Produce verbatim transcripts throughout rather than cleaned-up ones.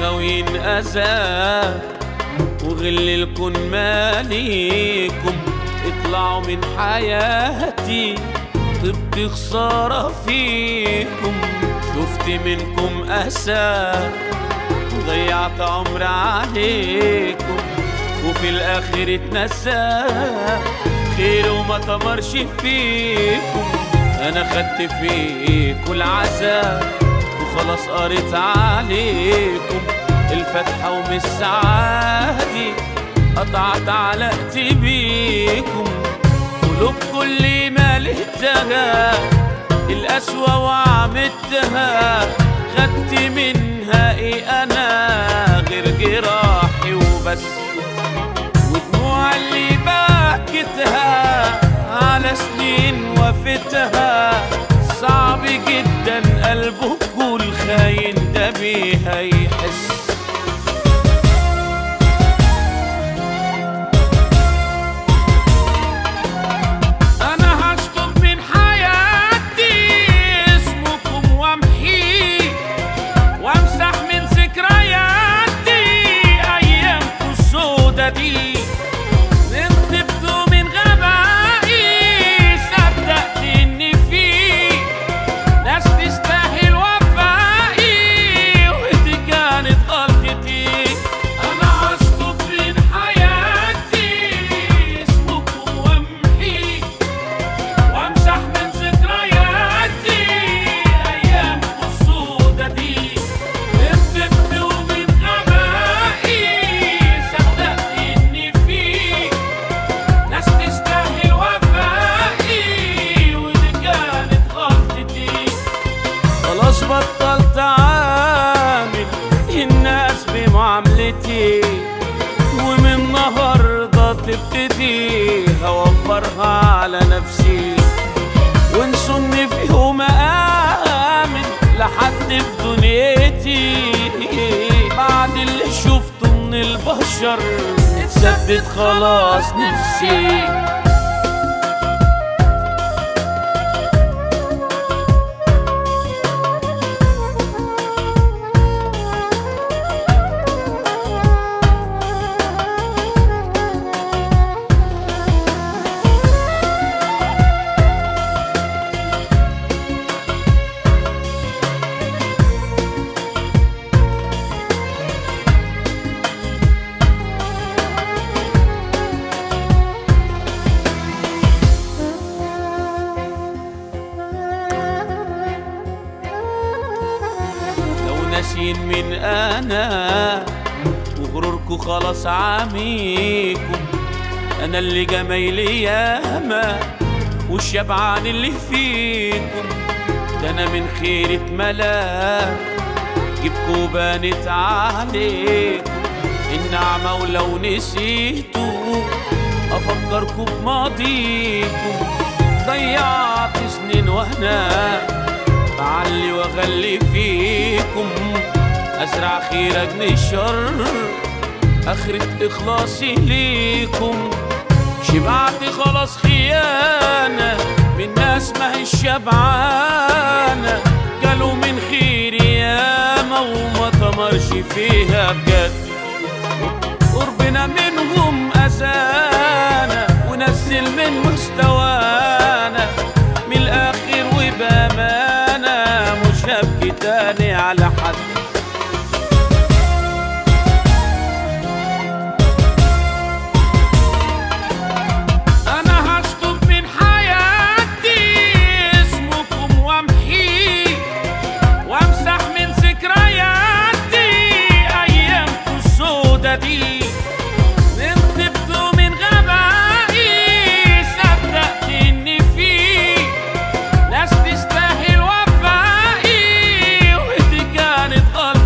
غاويين أذى وغل الكون ماليكم، اطلعوا من حياتي طبت خسارة فيكم. شفت منكم أسى وضيعت عمر عليكم، وفي الآخر اتنسى خير وما تمرش فيكم. أنا خدت فيكم العذاب وخلاص قريت عليكم الفتحة ومن السعادة قطعت علاقتي بيكم. قلوبكم اللي مالتها القسوة وعملتها، خدت منها ايه انا غير جراحي وبس، ودموع اللي بكتها على سنين وفتها. صعب جدا قلبكوا الخاين ده بيها يحس. بطلت أعامل الناس بمعاملتي، ومن النهاردة تبتدي هوفرها على نفسي، وانسوني فيهم أآمن لحد في دنيتي. بعد اللي شفته من البشر اتثبت خلاص نفسي. ناسين من أنا وغروركوا خلاص عميكم، أنا اللي جمايلي ياما والشبعان اللي فيكم. ده أنا من خيرة ملاك جبكوا بانت عليكم النعمة، ولو نسيتوا أفكركوا بماضيكم. ضيعت سنين وأنا بعلي واغلي فيكم، ازرع خير اجني الشر اخرة اخلاصي ليكم. شبعت خلاص خيانة من ناس ما هي الشبعانة، قالوا من خير ياما وما تمرش فيها بجد. قربنا منهم اذانا ونزل من مستوانا، من الاخر وبامانة مش هبكي تاني على حد. غلطتي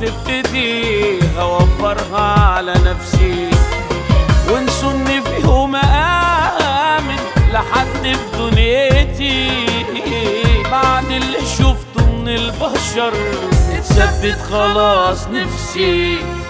تبتدي اوفرها على نفسي، وانسوا اني فيهم امن لحد في دنيتي. بعد اللي شفته من البشر اتثبت خلاص نفسي